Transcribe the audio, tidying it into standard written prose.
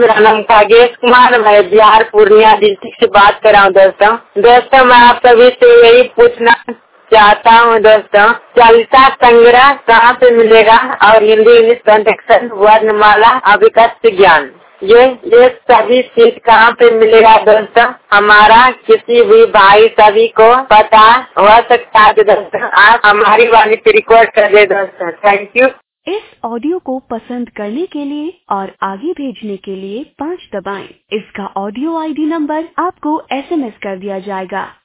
मेरा नाम कागेश कुमार, मैं बिहार पूर्णिया डिस्ट्रिक्ट से बात कर रहा हूँ दोस्तों मैं आप सभी से यही पूछना चाहता हूँ दोस्तों, चलिता संग्रह कहाँ पे मिलेगा और हिंदी इंग्लिश कंटेक्शन वर्णमाला अभिकस्त ज्ञान ये सभी चीज कहाँ पे मिलेगा दोस्तों? हमारा किसी भी भाई सभी को पता हो सकता है दोस्तों, आप हमारी वाणी पे रिकॉर्ड कर दे दोस्तों। Thank you. इस ऑडियो को पसंद करने के लिए और आगे भेजने के लिए 5 दबाएं। इसका ऑडियो ID नंबर आपको SMS कर दिया जाएगा।